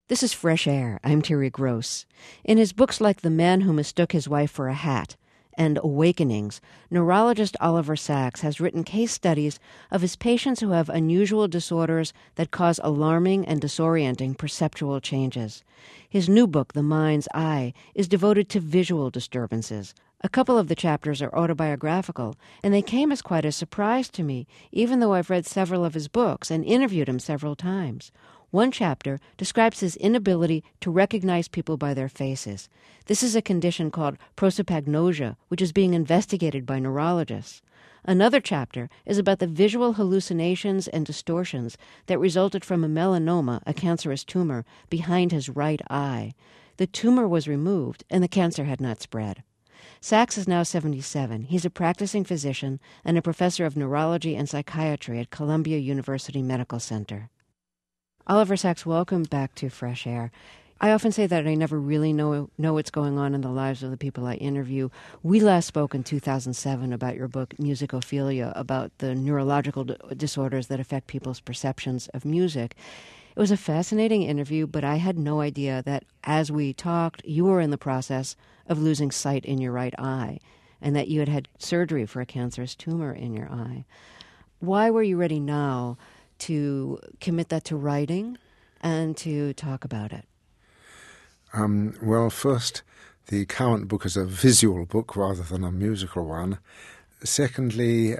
This is Fresh Air. I'm Terry Gross. In his books like The Man Who Mistook His Wife for a Hat and Awakenings, neurologist Oliver Sacks has written case studies of his patients who have unusual disorders that cause alarming and disorienting perceptual changes. His new book, The Mind's Eye, is devoted to visual disturbances. A couple of the chapters are autobiographical, and they came as quite a surprise to me, even though I've read several of his books and interviewed him several times. One chapter describes his inability to recognize people by their faces. This is a condition called prosopagnosia, which is being investigated by neurologists. Another chapter is about the visual hallucinations and distortions that resulted from a melanoma, a cancerous tumor, behind his right eye. The tumor was removed, and the cancer had not spread. Sacks is now 77. He's a practicing physician and a professor of neurology and psychiatry at Columbia University Medical Center. Oliver Sacks, welcome back to Fresh Air. I often say that I never really know what's going on in the lives of the people I interview. We last spoke in 2007 about your book, Musicophilia, about the neurological disorders that affect people's perceptions of music. It was a fascinating interview, but I had no idea that as we talked, you were in the process of losing sight in your right eye and that you had had surgery for a cancerous tumor in your eye. Why were you ready now to commit that to writing and to talk about it? Well, first, the current book is a visual book rather than a musical one. Secondly,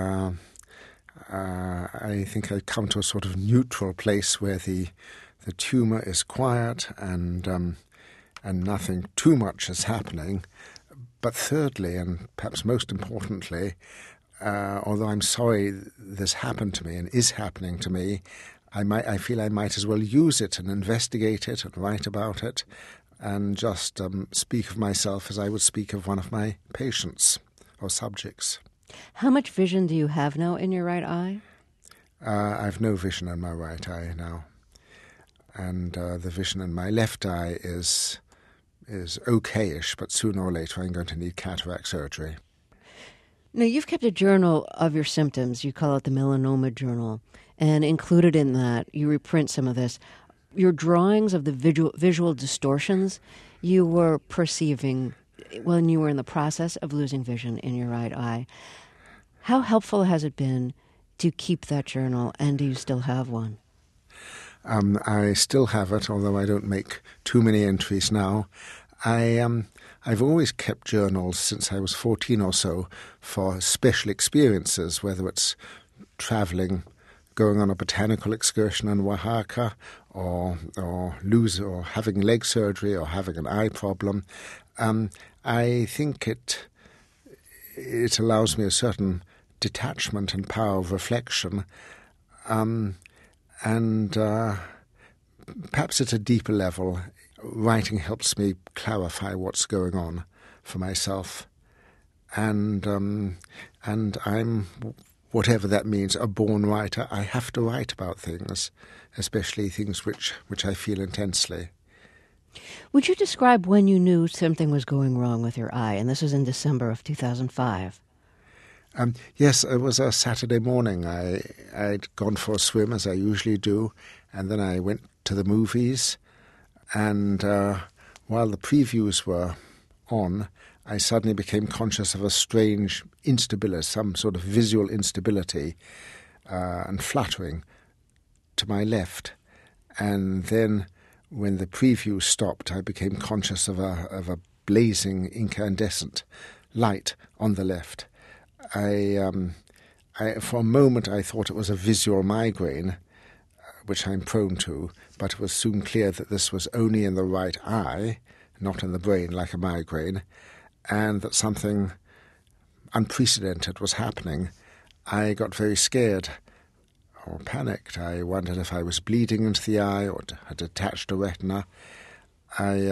I think I'd come to a sort of neutral place where the tumour is quiet and nothing too much is happening. But thirdly, and perhaps most importantly, although I'm sorry this happened to me and is happening to me, I feel I might as well use it and investigate it and write about it and just speak of myself as I would speak of one of my patients or subjects. How much vision do you have now in your right eye? I've no vision in my right eye now. And the vision in my left eye is okay-ish, but sooner or later I'm going to need cataract surgery. Now, you've kept a journal of your symptoms. You call it the Melanoma Journal. And included in that, you reprint some of this. Your drawings of the visual distortions you were perceiving when you were in the process of losing vision in your right eye. How helpful has it been to keep that journal, and do you still have one? I still have it, although I don't make too many entries now. I've always kept journals since I was 14 or so for special experiences, whether it's traveling, going on a botanical excursion in Oaxaca, or having leg surgery or having an eye problem. I think it allows me a certain detachment and power of reflection, and perhaps at a deeper level, writing helps me clarify what's going on for myself, and I'm, whatever that means, a born writer. I have to write about things, especially things which I feel intensely. Would you describe when you knew something was going wrong with your eye? And this was in December of 2005. Yes, it was a Saturday morning. I'd gone for a swim, as I usually do, and then I went to the movies. And while the previews were on, I suddenly became conscious of a strange instability, some sort of visual instability and fluttering to my left. And then when the preview stopped, I became conscious of a blazing incandescent light on the left. For a moment, I thought it was a visual migraine, which I'm prone to, but it was soon clear that this was only in the right eye, not in the brain like a migraine, and that something unprecedented was happening. I got very scared or panicked. I wondered if I was bleeding into the eye or had detached a retina. I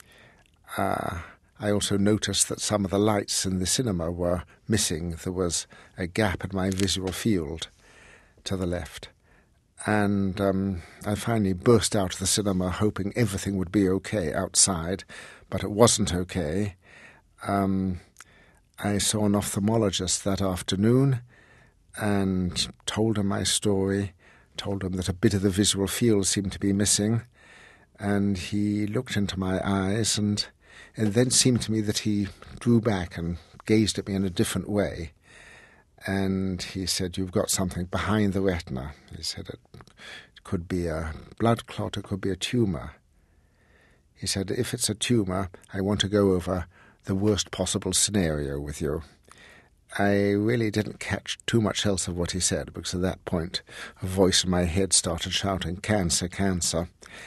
also noticed that some of the lights in the cinema were missing. There was a gap in my visual field to the left. And I finally burst out of the cinema hoping everything would be okay outside, but it wasn't okay. I saw an ophthalmologist that afternoon and told him my story, told him that a bit of the visual field seemed to be missing, and he looked into my eyes, and it then seemed to me that he drew back and gazed at me in a different way. And he said, "You've got something behind the retina." He said, "It could be a blood clot, it could be a tumour." He said, "If it's a tumour, I want to go over the worst possible scenario with you." I really didn't catch too much else of what he said, because at that point a voice in my head started shouting, "Cancer, cancer."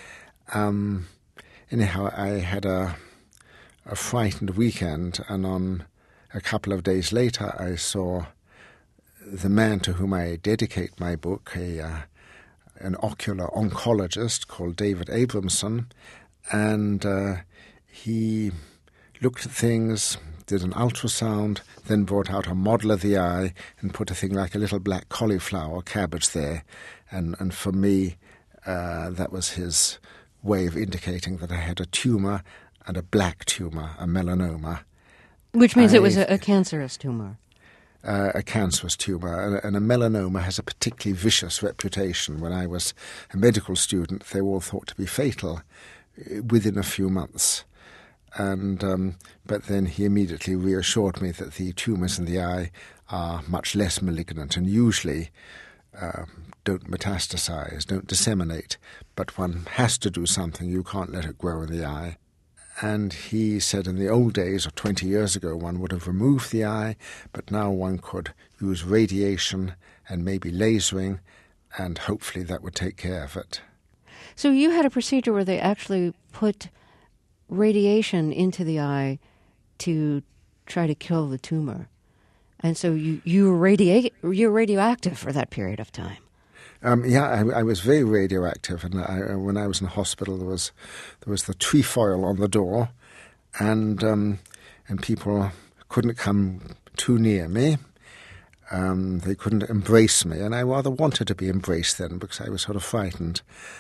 Anyhow, I had a frightened weekend, and on a couple of days later I saw the man to whom I dedicate my book, an ocular oncologist called David Abramson, and he looked at things, did an ultrasound, then brought out a model of the eye and put a thing like a little black cauliflower cabbage there. And for me, that was his way of indicating that I had a tumour, and a black tumour, a melanoma. Which means it was a cancerous tumour. A cancerous tumour, and a melanoma has a particularly vicious reputation. When I was a medical student, they were all thought to be fatal within a few months. And but then he immediately reassured me that the tumours in the eye are much less malignant and usually don't metastasize, don't disseminate, but one has to do something. You can't let it grow in the eye. And he said in the old days, or 20 years ago, one would have removed the eye, but now one could use radiation and maybe lasering, and hopefully that would take care of it. So you had a procedure where they actually put radiation into the eye to try to kill the tumor. And so you were radioactive for that period of time. I was very radioactive, and when I was in hospital, there was the trefoil on the door, and people couldn't come too near me. They couldn't embrace me, and I rather wanted to be embraced then because I was sort of frightened.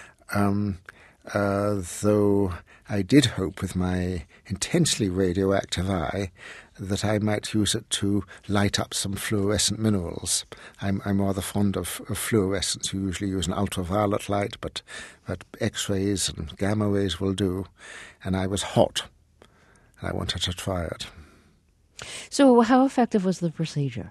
Though I did hope with my intensely radioactive eye that I might use it to light up some fluorescent minerals. I'm rather fond of fluorescence. You usually use an ultraviolet light, but X-rays and gamma rays will do. And I was hot, and I wanted to try it. So how effective was the procedure?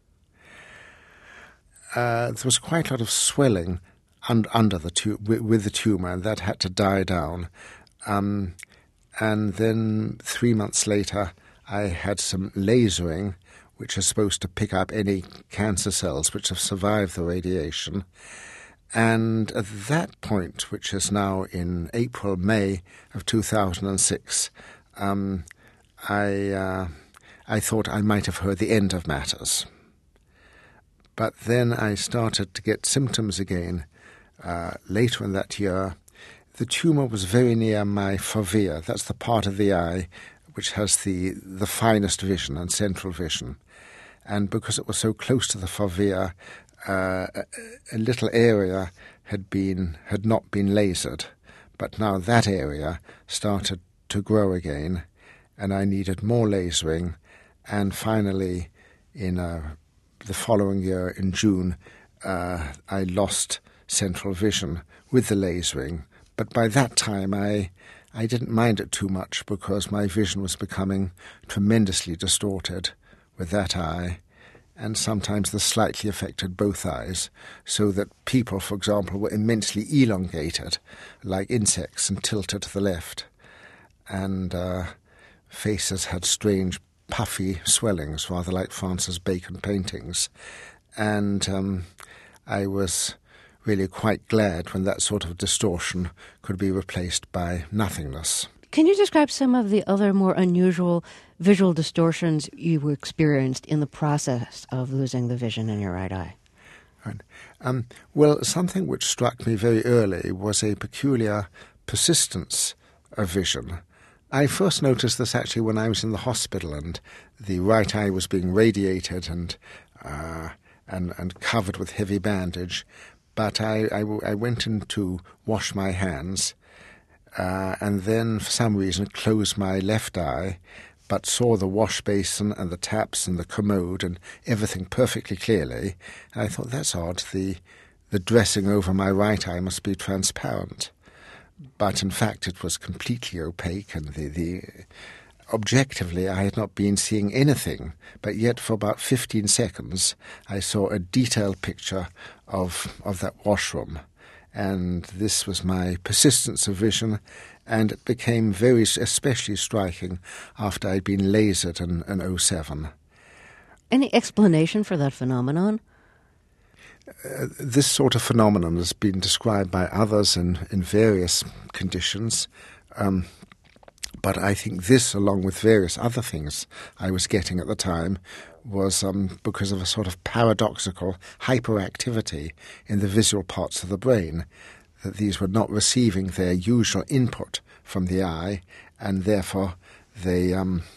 There was quite a lot of swelling under the with the tumour, and that had to die down. And then 3 months later, I had some lasering, which is supposed to pick up any cancer cells which have survived the radiation. And at that point, which is now in May of 2006, I thought I might have heard the end of matters. But then I started to get symptoms again later in that year. The tumour was very near my fovea. That's the part of the eye which has the finest vision and central vision. And because it was so close to the fovea, a little area had not been lasered. But now that area started to grow again, and I needed more lasering. And finally, in the following year, in June, I lost central vision with the lasering. But by that time, I didn't mind it too much because my vision was becoming tremendously distorted with that eye, and sometimes this slightly affected both eyes, so that people, for example, were immensely elongated, like insects, and tilted to the left. And faces had strange puffy swellings, rather like Francis Bacon paintings. And I was really quite glad when that sort of distortion could be replaced by nothingness. Can you describe some of the other more unusual visual distortions you experienced in the process of losing the vision in your right eye? Right. Well, something which struck me very early was a peculiar persistence of vision. I first noticed this actually when I was in the hospital and the right eye was being radiated and covered with heavy bandage. But I went in to wash my hands and then for some reason closed my left eye, but saw the wash basin and the taps and the commode and everything perfectly clearly. And I thought, that's odd, the dressing over my right eye must be transparent. but in fact it was completely opaque, and objectively I had not been seeing anything, but yet for about 15 seconds I saw a detailed picture of that washroom. And this was my persistence of vision, and it became very especially striking after I'd been lasered in 07. Any explanation for that phenomenon? This sort of phenomenon has been described by others in various conditions, but I think this, along with various other things I was getting at the time, was because of a sort of paradoxical hyperactivity in the visual parts of the brain, that these were not receiving their usual input from the eye, and therefore they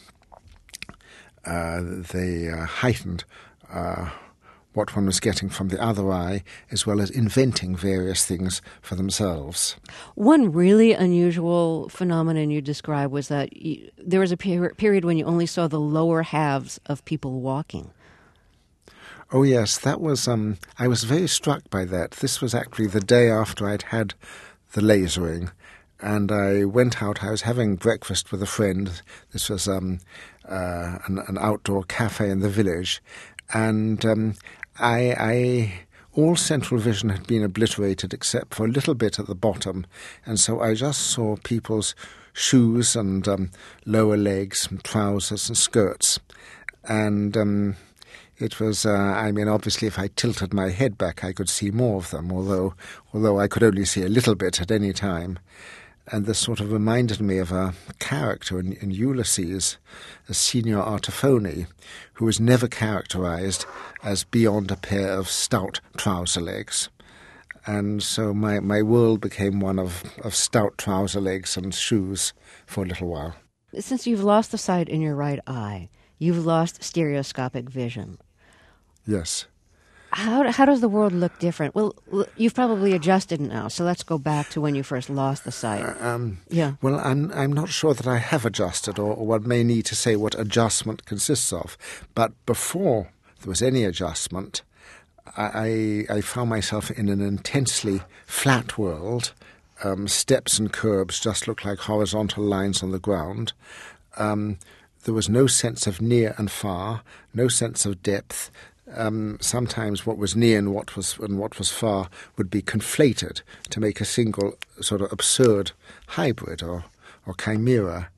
heightened what one was getting from the other eye, as well as inventing various things for themselves. One really unusual phenomenon you described was that there was a period when you only saw the lower halves of people walking. Oh yes, that was. I was very struck by that. This was actually the day after I'd had the lasering, and I went out. I was having breakfast with a friend. This was an outdoor cafe in the village, and all central vision had been obliterated except for a little bit at the bottom, and so I just saw people's shoes and lower legs and trousers and skirts. And it was, obviously if I tilted my head back I could see more of them, although I could only see a little bit at any time. And this sort of reminded me of a character in Ulysses, a Senior Artefoni, who was never characterized as beyond a pair of stout trouser legs. And so my world became one of stout trouser legs and shoes for a little while. Since you've lost the sight in your right eye, you've lost stereoscopic vision. Yes. How does the world look different? Well, you've probably adjusted now, so let's go back to when you first lost the sight. Well, I'm not sure that I have adjusted, or one may need to say what adjustment consists of. But before there was any adjustment, I found myself in an intensely flat world. Steps and curbs just looked like horizontal lines on the ground. There was no sense of near and far, no sense of depth. Sometimes what was near and what was far would be conflated to make a single sort of absurd hybrid or chimera.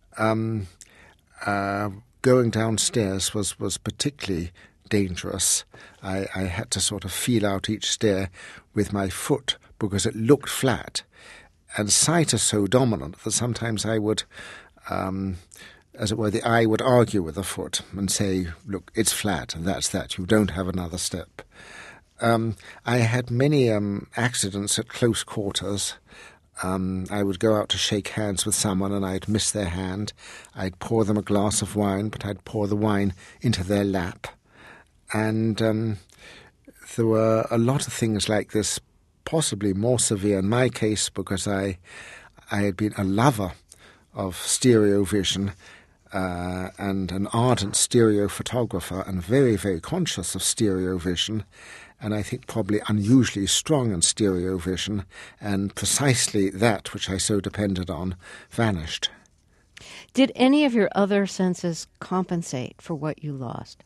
Going downstairs was particularly dangerous. I had to sort of feel out each stair with my foot because it looked flat. And sight is so dominant that sometimes I would, as it were, the eye would argue with the foot and say, look, it's flat, and that's that. You don't have another step. I had many accidents at close quarters. I would go out to shake hands with someone and I'd miss their hand. I'd pour them a glass of wine, but I'd pour the wine into their lap. And there were a lot of things like this, possibly more severe in my case because I had been a lover of stereo vision and an ardent stereo photographer and very, very conscious of stereo vision, and I think probably unusually strong in stereo vision, and precisely that which I so depended on vanished. Did any of your other senses compensate for what you lost?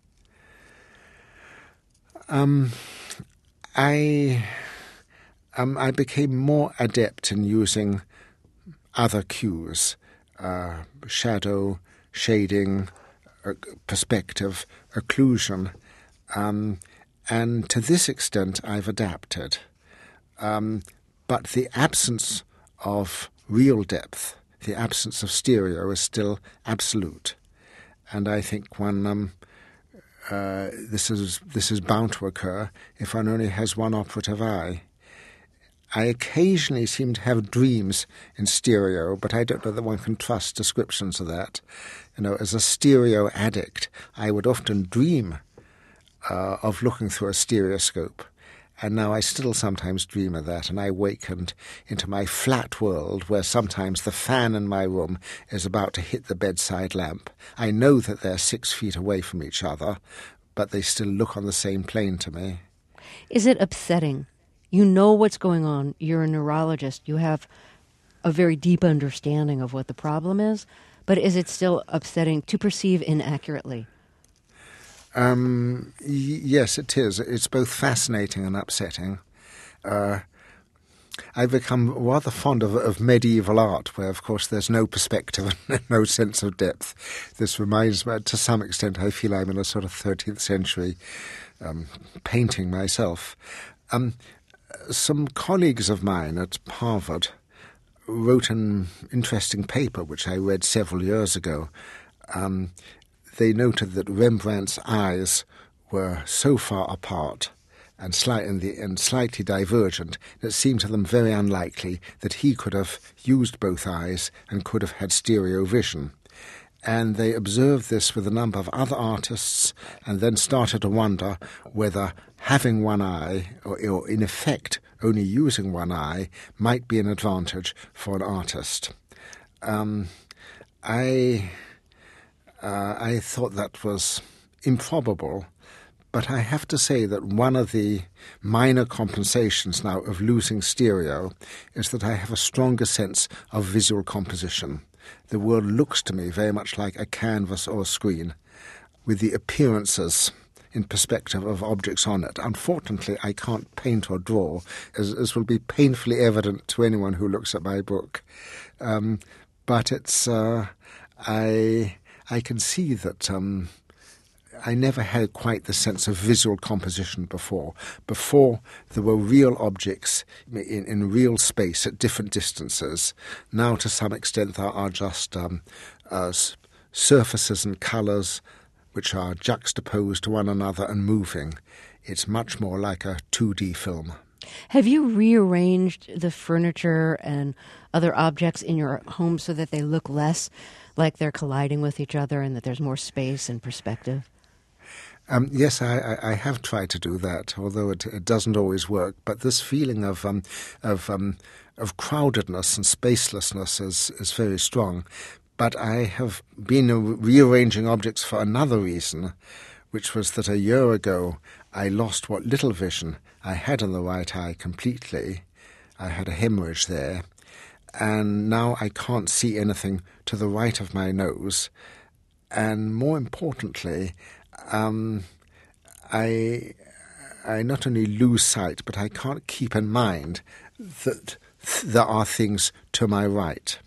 I became more adept in using other cues, shadow, shading, perspective, occlusion, and to this extent I've adapted. But the absence of real depth, the absence of stereo is still absolute. And I think one this is bound to occur if one only has one operative eye. I occasionally seem to have dreams in stereo, but I don't know that one can trust descriptions of that. As a stereo addict, I would often dream of looking through a stereoscope, and now I still sometimes dream of that, and I wakened into my flat world where sometimes the fan in my room is about to hit the bedside lamp. I know that they're 6 feet away from each other, but they still look on the same plane to me. Is it upsetting You know what's going on. You're a neurologist. You have a very deep understanding of what the problem is, but is it still upsetting to perceive inaccurately? Yes, it is. It's both fascinating and upsetting. I've become rather fond of medieval art, where, of course, there's no perspective and no sense of depth. This reminds me, to some extent, I feel I'm in a sort of 13th century painting myself. Some colleagues of mine at Harvard wrote an interesting paper, which I read several years ago. They noted that Rembrandt's eyes were so far apart and slightly divergent, it seemed to them very unlikely that he could have used both eyes and could have had stereo vision. And they observed this with a number of other artists and then started to wonder whether having one eye, or in effect only using one eye, might be an advantage for an artist. I thought that was improbable, but I have to say that one of the minor compensations now of losing stereo is that I have a stronger sense of visual composition. The world looks to me very much like a canvas or a screen, with the appearances in perspective of objects on it. Unfortunately, I can't paint or draw, as will be painfully evident to anyone who looks at my book. But it's I can see that I never had quite the sense of visual composition before. Before, there were real objects in real space at different distances. Now, to some extent, there are just surfaces and colours which are juxtaposed to one another and moving. It's much more like a 2D film. Have you rearranged the furniture and other objects in your home so that they look less like they're colliding with each other and that there's more space and perspective? Yes, I have tried to do that, although it doesn't always work. But this feeling of crowdedness and spacelessness is very strong. But I have been rearranging objects for another reason, which was that a year ago I lost what little vision I had in the right eye completely. I had a hemorrhage there, and now I can't see anything to the right of my nose. And more importantly, I not only lose sight, but I can't keep in mind that there are things to my right.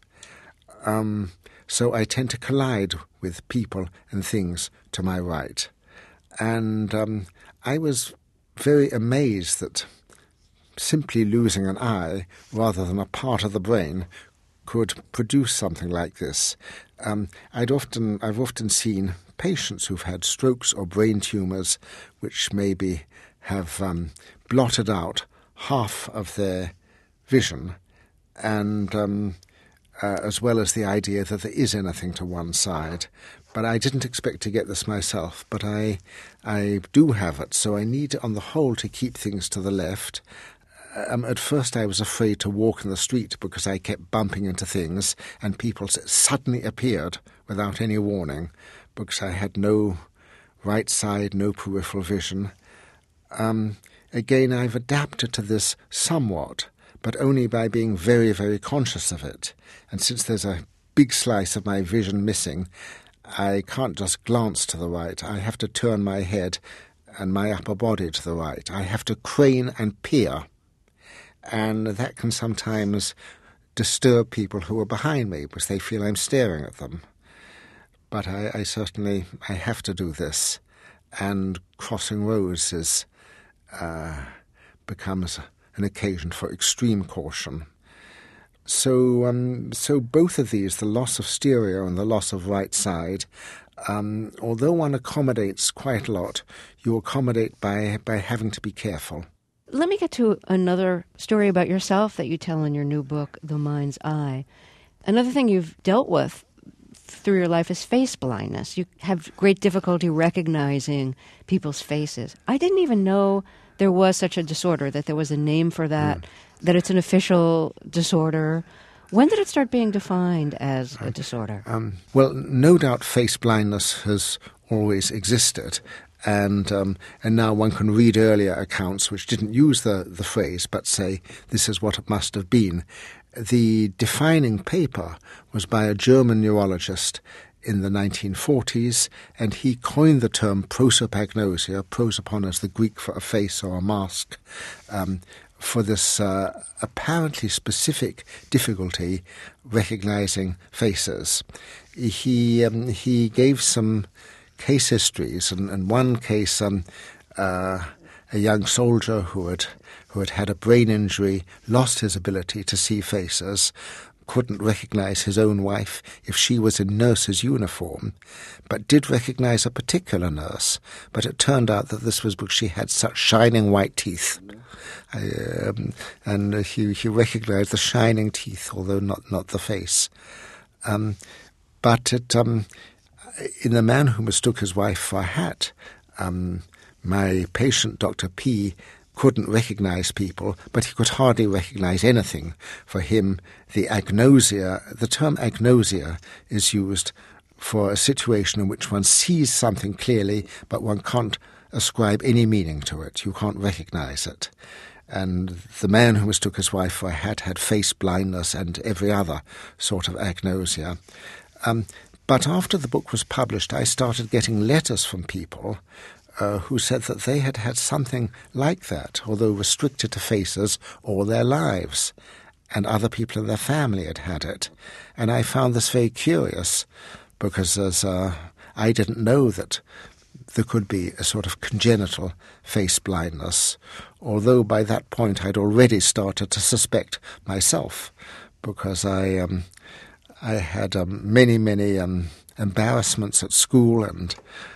So I tend to collide with people and things to my right. And I was very amazed that simply losing an eye rather than a part of the brain could produce something like this. I've often seen patients who've had strokes or brain tumours which maybe have blotted out half of their vision, and as well as the idea that there is anything to one side. But I didn't expect to get this myself, but I do have it, so I need, on the whole, to keep things to the left. At first I was afraid to walk in the street because I kept bumping into things, and people suddenly appeared without any warning because I had no right side, no peripheral vision. Again, I've adapted to this somewhat, but only by being very, very conscious of it. And since there's a big slice of my vision missing, I can't just glance to the right. I have to turn my head and my upper body to the right. I have to crane and peer. And that can sometimes disturb people who are behind me because they feel I'm staring at them. But I certainly have to do this. And crossing roads becomes an occasion for extreme caution. So both of these, the loss of stereo and the loss of right side, although one accommodates quite a lot, you accommodate by having to be careful. Let me get to another story about yourself that you tell in your new book, The Mind's Eye. Another thing you've dealt with through your life is face blindness. You have great difficulty recognizing people's faces. I didn't even know there was such a disorder, that there was a name for that, that it's an official disorder. When did it start being defined as a disorder? Well, no doubt face blindness has always existed. And now one can read earlier accounts which didn't use the phrase but say this is what it must have been. The defining paper was by a German neurologist in the 1940s, and he coined the term prosopagnosia, prosopon as the Greek for a face or a mask, for this apparently specific difficulty recognizing faces. He gave some case histories, and one case, a young soldier who had a brain injury, lost his ability to see faces, couldn't recognize his own wife if she was in nurse's uniform, but did recognize a particular nurse. But it turned out that this was because she had such shining white teeth. And he recognized the shining teeth, although not the face. But in the man who mistook his wife for a hat, my patient, Dr. P., couldn't recognize people, but he could hardly recognize anything. For him, the term agnosia is used for a situation in which one sees something clearly, but one can't ascribe any meaning to it. You can't recognize it. And the man who mistook his wife for a hat had face blindness and every other sort of agnosia. But after the book was published, I started getting letters from people who said that they had had something like that, although restricted to faces all their lives, and other people in their family had had it. And I found this very curious, because I didn't know that there could be a sort of congenital face blindness, although by that point I'd already started to suspect myself, because I had many embarrassments at school, and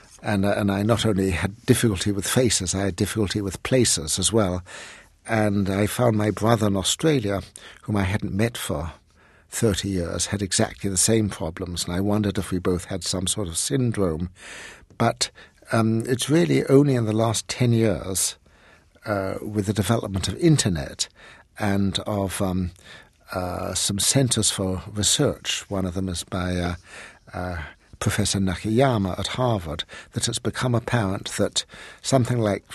I not only had difficulty with faces, I had difficulty with places as well. And I found my brother in Australia, whom I hadn't met for 30 years, had exactly the same problems, and I wondered if we both had some sort of syndrome. But it's really only in the last 10 years, with the development of Internet and of some centers for research, one of them is by Professor Nakayama at Harvard, that it's become apparent that something like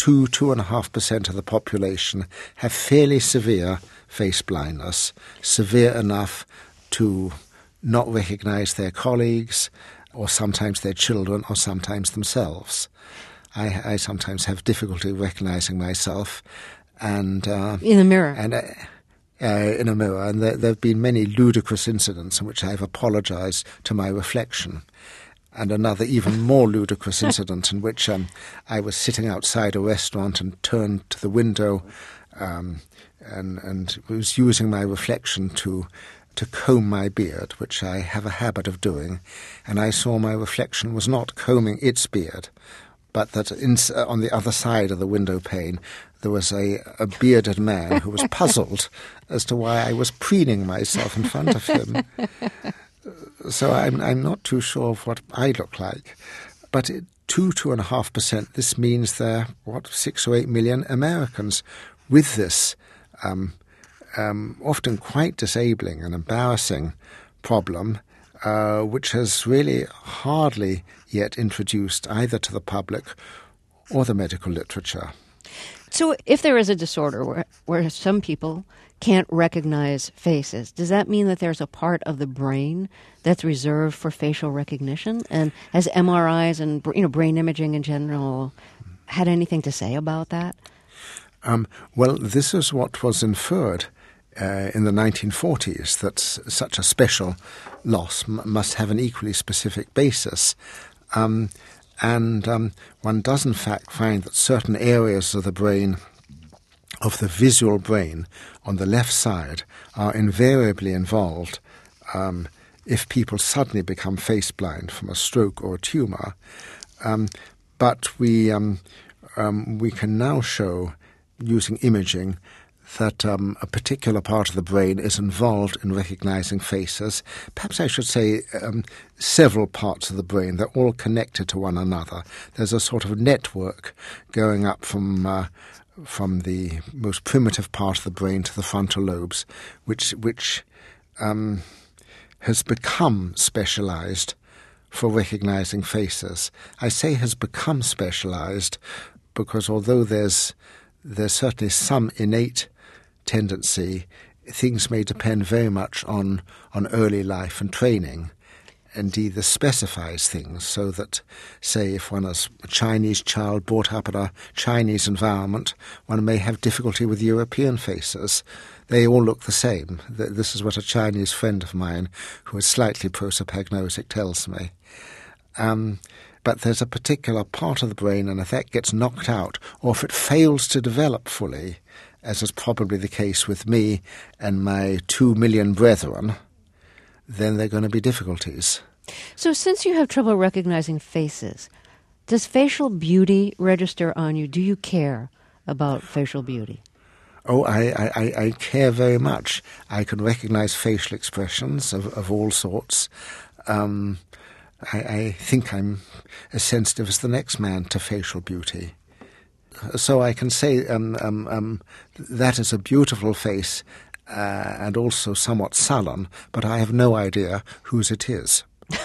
2.5% of the population have fairly severe face blindness, severe enough to not recognize their colleagues, or sometimes their children, or sometimes themselves. I sometimes have difficulty recognizing myself, and in the mirror. In a mirror, and there have been many ludicrous incidents in which I have apologized to my reflection. And another even more ludicrous incident in which I was sitting outside a restaurant and turned to the window and was using my reflection to comb my beard, which I have a habit of doing, and I saw my reflection was not combing its beard, but that on the other side of the window pane there was a bearded man who was puzzled as to why I was preening myself in front of him. So I'm not too sure of what I look like. But 2.5%, this means there are, 6 or 8 million Americans with this often quite disabling and embarrassing problem, which has really hardly yet introduced either to the public or the medical literature. So if there is a disorder where some people can't recognize faces, does that mean that there's a part of the brain that's reserved for facial recognition? And has MRIs and brain imaging in general had anything to say about that? Well, this is what was inferred in the 1940s, that such a special loss must have an equally specific basis. And one does in fact find that certain areas of the brain, of the visual brain on the left side, are invariably involved if people suddenly become face blind from a stroke or a tumor. But we can now show, using imaging, that a particular part of the brain is involved in recognizing faces. Perhaps I should say several parts of the brain. They're all connected to one another. There's a sort of network going up from the most primitive part of the brain to the frontal lobes, which has become specialized for recognizing faces. I say has become specialized because although there's certainly some innate tendency, things may depend very much on early life and training. Indeed, this specifies things so that, say, if one is a Chinese child brought up in a Chinese environment, one may have difficulty with European faces. They all look the same. This is what a Chinese friend of mine, who is slightly prosopagnotic, tells me. But there's a particular part of the brain, and if that gets knocked out, or if it fails to develop fully, as is probably the case with me and my 2 million brethren, then there are going to be difficulties. So since you have trouble recognizing faces, does facial beauty register on you? Do you care about facial beauty? Oh, I care very much. I can recognize facial expressions of all sorts. I think I'm as sensitive as the next man to facial beauty. So I can say that is a beautiful face and also somewhat sullen, but I have no idea whose it is.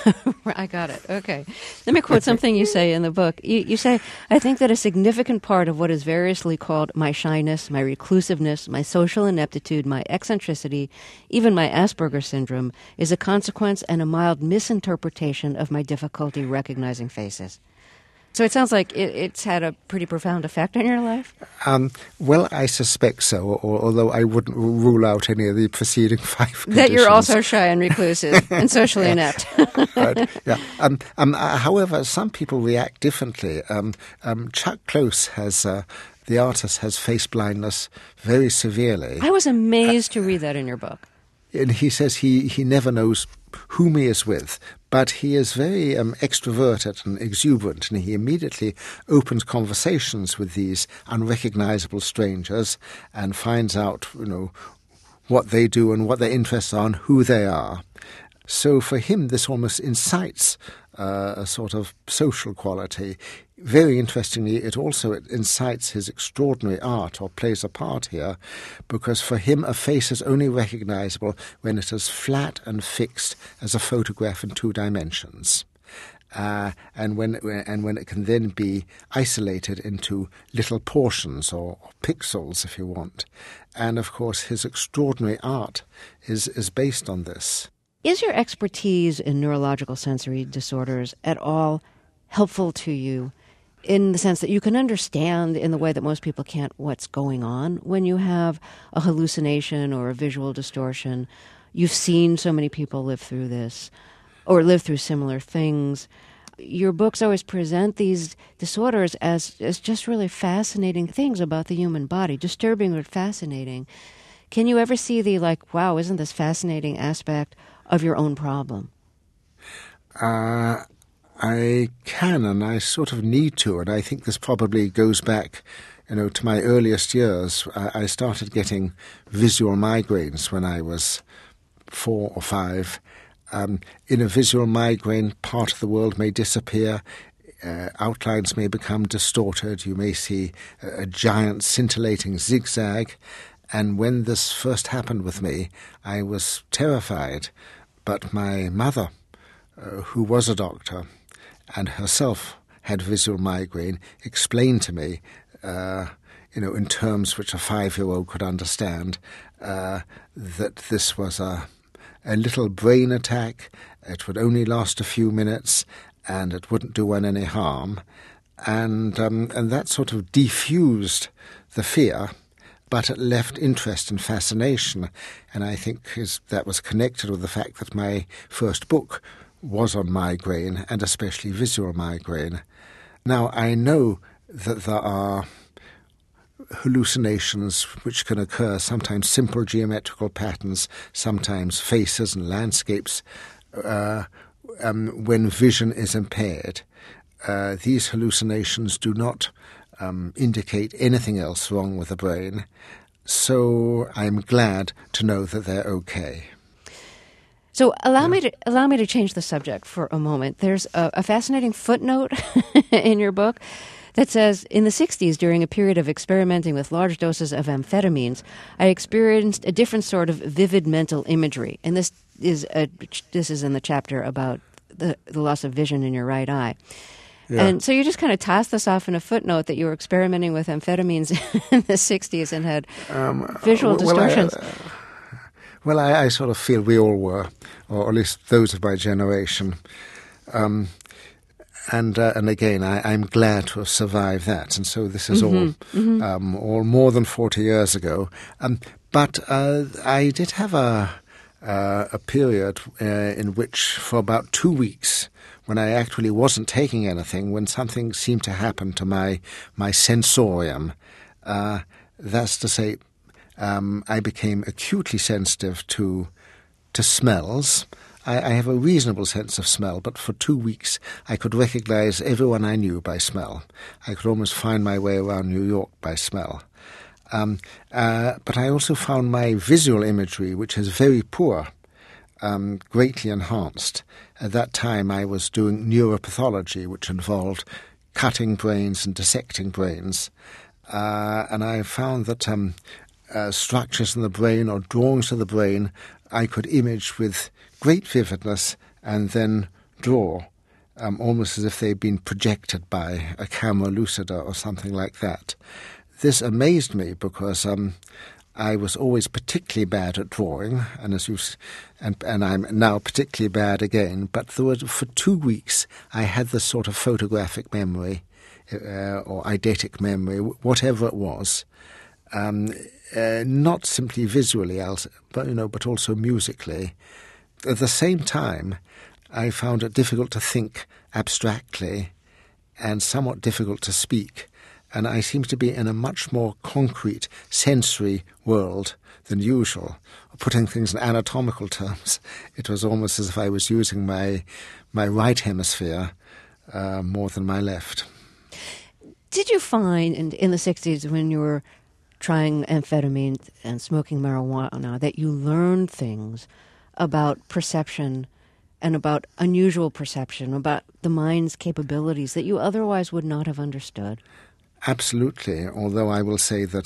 I got it. Okay. Let me quote something you say in the book. You say, I think that a significant part of what is variously called my shyness, my reclusiveness, my social ineptitude, my eccentricity, even my Asperger's syndrome, is a consequence and a mild misinterpretation of my difficulty recognizing faces. So it sounds like it's had a pretty profound effect on your life? Well, I suspect so, although I wouldn't rule out any of the preceding 5 conditions. That you're also shy and reclusive and socially inept. Right, yeah. However, some people react differently. Chuck Close the artist, has face blindness very severely. I was amazed to read that in your book. And he says he never knows whom he is with, but he is very extroverted and exuberant, and he immediately opens conversations with these unrecognizable strangers and finds out, what they do and what their interests are and who they are. So for him, this almost incites a sort of social quality. Very interestingly, it also incites his extraordinary art, or plays a part here, because for him a face is only recognizable when it is flat and fixed as a photograph in 2 dimensions. And when it can then be isolated into little portions or pixels, if you want. And of course, his extraordinary art is based on this. Is your expertise in neurological sensory disorders at all helpful to you in the sense that you can understand in the way that most people can't what's going on when you have a hallucination or a visual distortion? You've seen so many people live through this or live through similar things. Your books always present these disorders as just really fascinating things about the human body, disturbing but fascinating. Can you ever see the, wow, isn't this fascinating aspect of your own problem? I can, and I sort of need to, and I think this probably goes back, to my earliest years. I started getting visual migraines when I was 4 or 5. In a visual migraine, part of the world may disappear. Outlines may become distorted. You may see a giant scintillating zigzag. And when this first happened with me, I was terrified. But my mother, who was a doctor and herself had visual migraine, explained to me, in terms which a 5-year-old could understand, that this was a little brain attack. It would only last a few minutes, and it wouldn't do one any harm. And that sort of defused the fear, but it left interest and fascination. And I think that was connected with the fact that my first book was on migraine, and especially visual migraine. Now, I know that there are hallucinations which can occur, sometimes simple geometrical patterns, sometimes faces and landscapes, when vision is impaired. These hallucinations do not indicate anything else wrong with the brain, so I'm glad to know that they're okay. So allow me to change the subject for a moment. There's a fascinating footnote in your book that says, in the 60s, during a period of experimenting with large doses of amphetamines, I experienced a different sort of vivid mental imagery. And this is in the chapter about the loss of vision in your right eye. Yeah. And so you just kind of tossed this off in a footnote that you were experimenting with amphetamines in the 60s and had visual distortions. I sort of feel we all were, or at least those of my generation. And again, I'm glad to have survived that. And so this is all more than 40 years ago. But I did have a period in which, for about 2 weeks, when I actually wasn't taking anything, when something seemed to happen to my sensorium, that's to say, I became acutely sensitive to smells. I have a reasonable sense of smell, but for 2 weeks I could recognize everyone I knew by smell. I could almost find my way around New York by smell. But I also found my visual imagery, which is very poor, greatly enhanced. At that time I was doing neuropathology, which involved cutting brains and dissecting brains. And I found that structures in the brain or drawings of the brain I could image with great vividness and then draw, almost as if they'd been projected by a camera lucida or something like that. This amazed me because I was always particularly bad at drawing, and I'm now particularly bad again. But for 2 weeks I had this sort of photographic memory or eidetic memory, whatever it was, not simply visually, but also musically. At the same time, I found it difficult to think abstractly and somewhat difficult to speak. And I seemed to be in a much more concrete sensory world than usual. Putting things in anatomical terms, it was almost as if I was using my right hemisphere more than my left. Did you find in the 60s when you were trying amphetamine and smoking marijuana that you learned things about perception and about unusual perception, about the mind's capabilities that you otherwise would not have understood? Absolutely, although I will say that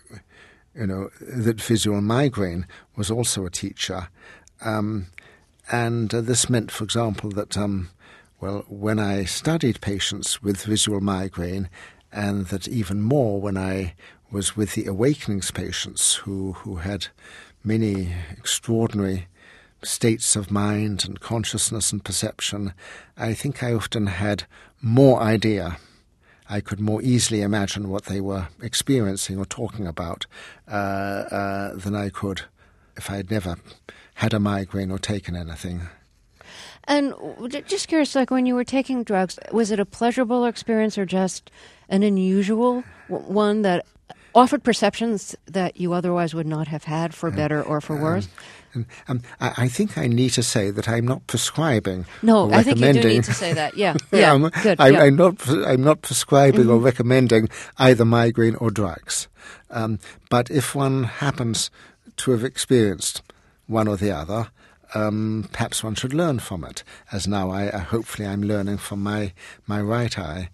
that visual migraine was also a teacher. And this meant, for example, that when I studied patients with visual migraine, and that even more when I was with the awakenings patients who had many extraordinary states of mind and consciousness and perception, I think I often had more idea. I could more easily imagine what they were experiencing or talking about than I could if I had never had a migraine or taken anything. And just curious, like when you were taking drugs, was it a pleasurable experience or just an unusual one that offered perceptions that you otherwise would not have had, for better or for worse? I think I need to say that I'm not prescribing. No, or I think you do recommending. need to say that. Yeah, good. I'm not prescribing or recommending either migraine or drugs. But if one happens to have experienced one or the other, perhaps one should learn from it. As now, hopefully, I'm learning from my right eye.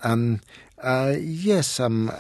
Yes,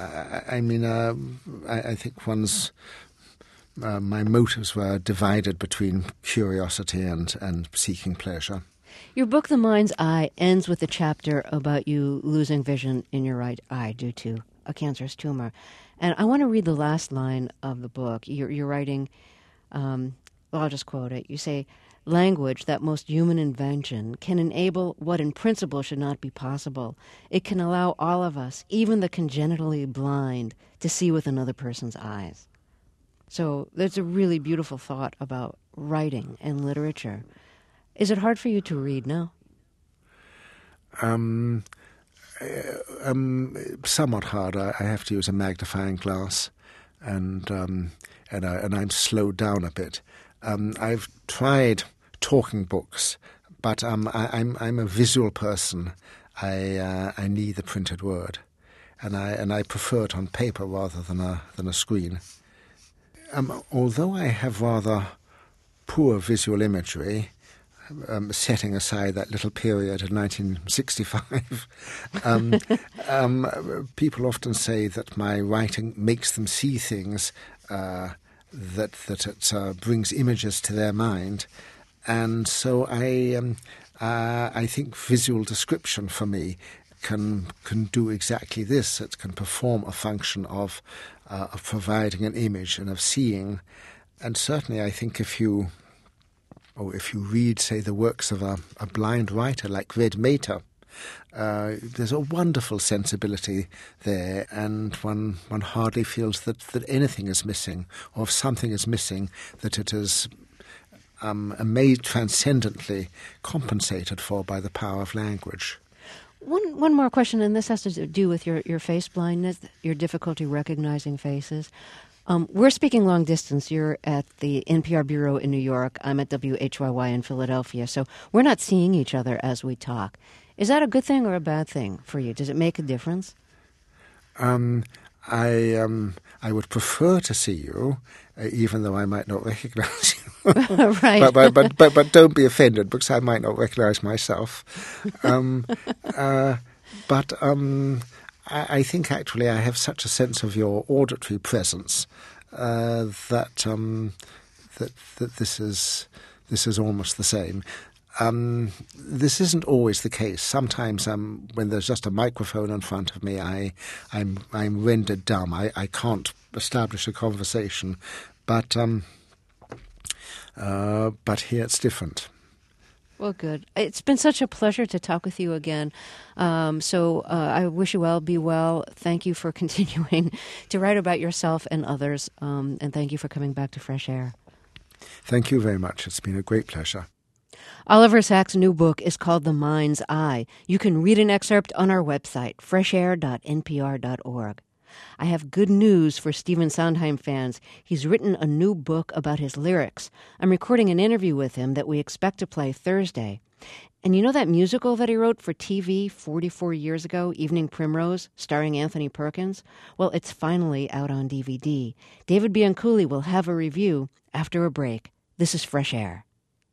I think one's. My motives were divided between curiosity and seeking pleasure. Your book, The Mind's Eye, ends with a chapter about you losing vision in your right eye due to a cancerous tumor. And I want to read the last line of the book. You're writing, I'll just quote it. You say, "Language, that most human invention, can enable what in principle should not be possible. It can allow all of us, even the congenitally blind, to see with another person's eyes." So there's a really beautiful thought about writing and literature. Is it hard for you to read now? Somewhat hard. I have to use a magnifying glass, and I'm slowed down a bit. I've tried talking books, but I'm a visual person. I need the printed word, and I prefer it on paper rather than a screen. Although I have rather poor visual imagery, setting aside that little period in 1965, people often say that my writing makes them see things, that it brings images to their mind. And so I I think visual description for me can do exactly this. It can perform a function of providing an image and of seeing. And certainly I think if you read, say, the works of a blind writer like Red Mater, there's a wonderful sensibility there, and one hardly feels that anything is missing, or if something is missing, that it is made transcendently compensated for by the power of language. One more question, and this has to do with your face blindness, your difficulty recognizing faces. We're speaking long distance. You're at the NPR Bureau in New York. I'm at WHYY in Philadelphia. So we're not seeing each other as we talk. Is that a good thing or a bad thing for you? Does it make a difference? I would prefer to see you, even though I might not recognize you. Right. but don't be offended, because I might not recognize myself. I think actually I have such a sense of your auditory presence that this is almost the same. This isn't always the case. Sometimes when there's just a microphone in front of me, I'm rendered dumb. I can't establish a conversation, but here it's different. Well, good. It's been such a pleasure to talk with you again. I wish you well, be well. Thank you for continuing to write about yourself and others, and thank you for coming back to Fresh Air. Thank you very much. It's been a great pleasure. Oliver Sacks' new book is called The Mind's Eye. You can read an excerpt on our website, freshair.npr.org. I have good news for Stephen Sondheim fans. He's written a new book about his lyrics. I'm recording an interview with him that we expect to play Thursday. And you know that musical that he wrote for TV 44 years ago, Evening Primrose, starring Anthony Perkins? Well, it's finally out on DVD. David Bianculli will have a review after a break. This is Fresh Air.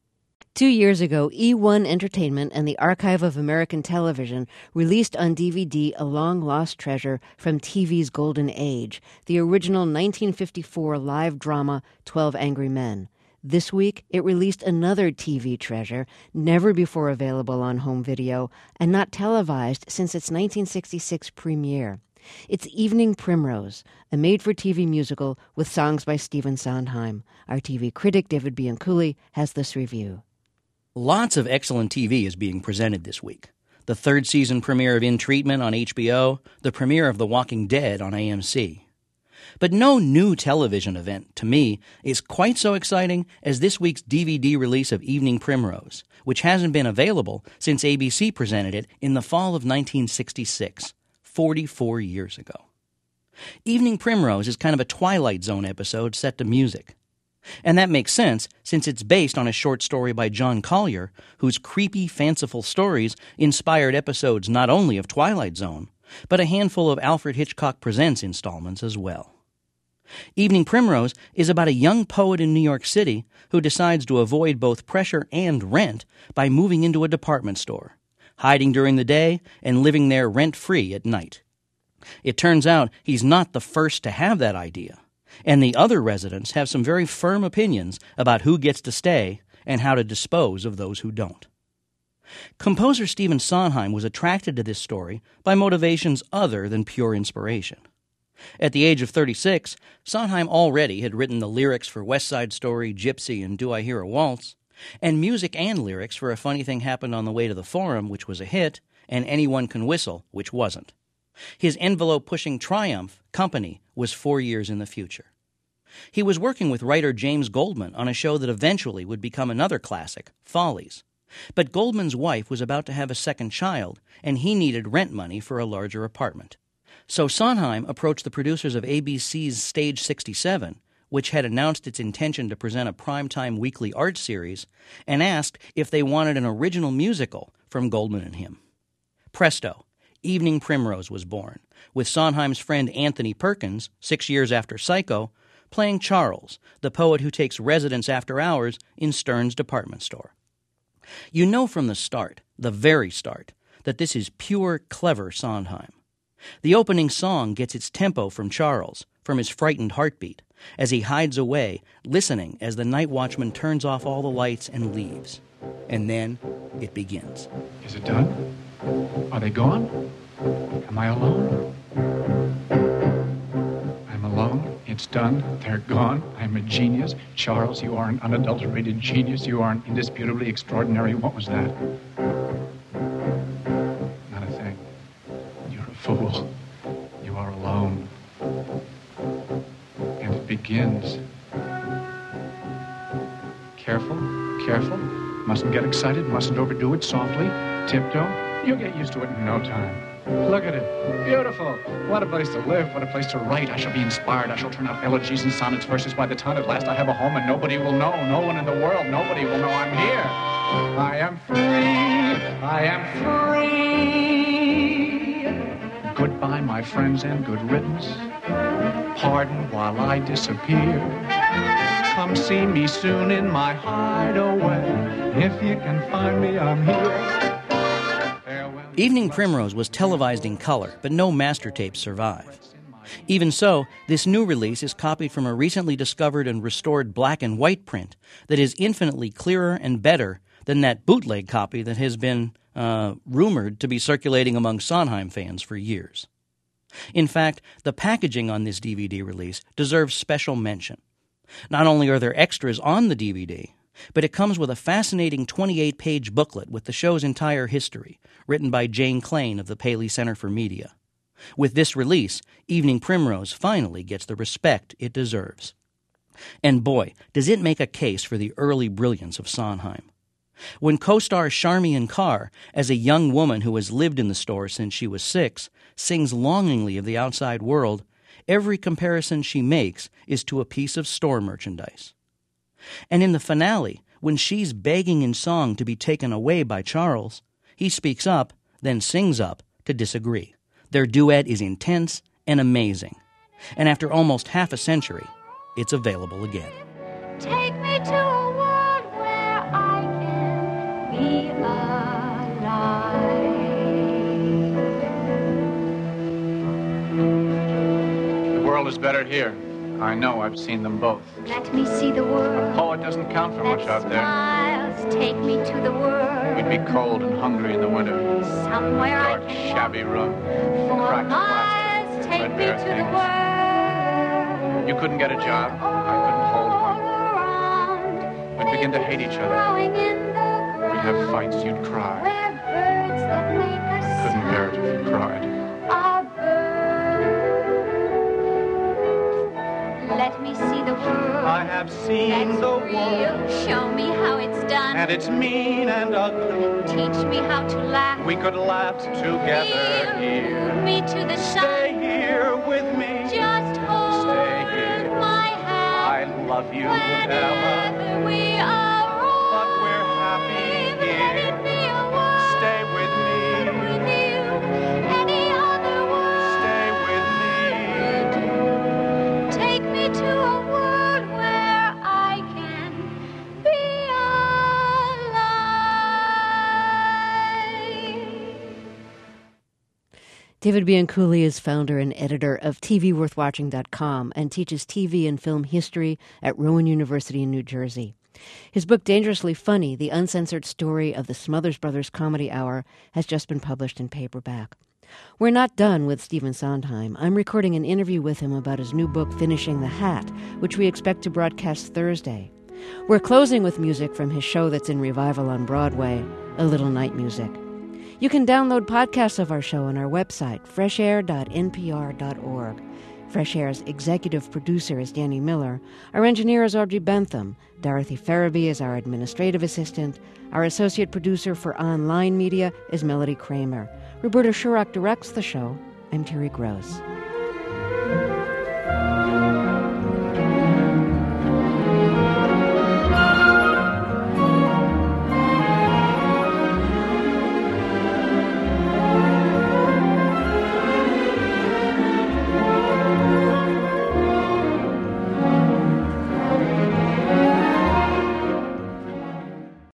2 years ago, E1 Entertainment and the Archive of American Television released on DVD a long-lost treasure from TV's golden age, the original 1954 live drama 12 Angry Men. This week, it released another TV treasure, never before available on home video, and not televised since its 1966 premiere. It's Evening Primrose, a made-for-TV musical with songs by Stephen Sondheim. Our TV critic, David Bianculli, has this review. Lots of excellent TV is being presented this week. The third season premiere of In Treatment on HBO, the premiere of The Walking Dead on AMC. But no new television event, to me, is quite so exciting as this week's DVD release of Evening Primrose, which hasn't been available since ABC presented it in the fall of 1966, 44 years ago. Evening Primrose is kind of a Twilight Zone episode set to music. And that makes sense, since it's based on a short story by John Collier, whose creepy, fanciful stories inspired episodes not only of Twilight Zone, but a handful of Alfred Hitchcock Presents installments as well. Evening Primrose is about a young poet in New York City who decides to avoid both pressure and rent by moving into a department store, hiding during the day and living there rent-free at night. It turns out he's not the first to have that idea, and the other residents have some very firm opinions about who gets to stay and how to dispose of those who don't. Composer Stephen Sondheim was attracted to this story by motivations other than pure inspiration. At the age of 36, Sondheim already had written the lyrics for West Side Story, Gypsy, and Do I Hear a Waltz, and music and lyrics for A Funny Thing Happened on the Way to the Forum, which was a hit, and Anyone Can Whistle, which wasn't. His envelope-pushing triumph, Company, was 4 years in the future. He was working with writer James Goldman on a show that eventually would become another classic, Follies. But Goldman's wife was about to have a second child, and he needed rent money for a larger apartment. So Sondheim approached the producers of ABC's Stage 67, which had announced its intention to present a primetime weekly art series, and asked if they wanted an original musical from Goldman and him. Presto, Evening Primrose was born, with Sondheim's friend Anthony Perkins, 6 years after Psycho, playing Charles, the poet who takes residence after hours in Stern's department store. You know from the start, the very start, that this is pure, clever Sondheim. The opening song gets its tempo from Charles, from his frightened heartbeat, as he hides away, listening as the night watchman turns off all the lights and leaves. And then, it begins. Is it done? Are they gone? Am I alone? I'm alone. It's done. They're gone. I'm a genius. Charles, you are an unadulterated genius. You are an indisputably extraordinary... What was that? Not a thing. You're a fool. You are alone. And it begins. Careful, careful. Mustn't get excited, mustn't overdo it. Softly, tiptoe. You'll get used to it in no time. Look at it. Beautiful. What a place to live. What a place to write. I shall be inspired. I shall turn out elegies and sonnets, verses by the ton. At last I have a home and nobody will know. No one in the world. Nobody will know I'm here. I am free. I am free. Goodbye, my friends, and good riddance. Pardon while I disappear. Come see me soon in my hideaway. If you can find me, I'm here. Evening Primrose was televised in color, but no master tapes survive. Even so, this new release is copied from a recently discovered and restored black and white print that is infinitely clearer and better than that bootleg copy that has been rumored to be circulating among Sondheim fans for years. In fact, the packaging on this DVD release deserves special mention. Not only are there extras on the DVD, but it comes with a fascinating 28-page booklet with the show's entire history, written by Jane Klain of the Paley Center for Media. With this release, Evening Primrose finally gets the respect it deserves. And boy, does it make a case for the early brilliance of Sondheim. When co-star Charmian Carr, as a young woman who has lived in the store since she was 6, sings longingly of the outside world, every comparison she makes is to a piece of store merchandise. And in the finale, when she's begging in song to be taken away by Charles, he speaks up, then sings up, to disagree. Their duet is intense and amazing. And after almost half a century, it's available again. Take me to a world where I can be alive. The world is better here. I know, I've seen them both. Let me see the world. A poet doesn't count for much out there. Smiles, take me to the world. We'd be cold and hungry in the winter. Somewhere Dark, I can shabby room. For Cracked miles, plastic. take me Threadbare to things. the world. You couldn't get a job. I couldn't hold one. Around, We'd begin to hate each other. growing in the We'd have ground, fights, you'd cry. where birds that make us Couldn't bear it if you cried. are birds. Let me see the world. I have seen That's the real. world, Show me how it's done. and it's mean and ugly. Teach me how to laugh. We could laugh together Lead here. me to the Stay sun. here with me. Just hold Stay here. my hand. I love you, Ella, Whenever we are but we're happy Let here. it be a world Stay with me. with you. Any other world. Stay with me. Take me to a world where I can be alive. David Bianculli is founder and editor of TVWorthWatching.com and teaches TV and film history at Rowan University in New Jersey. His book, Dangerously Funny, The Uncensored Story of the Smothers Brothers Comedy Hour, has just been published in paperback. We're not done with Stephen Sondheim. I'm recording an interview with him about his new book, Finishing the Hat, which we expect to broadcast Thursday. We're closing with music from his show that's in revival on Broadway, A Little Night Music. You can download podcasts of our show on our website, freshair.npr.org. Fresh Air's executive producer is Danny Miller. Our engineer is Audrey Bentham. Dorothy Farabee is our administrative assistant. Our associate producer for online media is Melody Kramer. Roberta Shurock directs the show. I'm Terry Gross.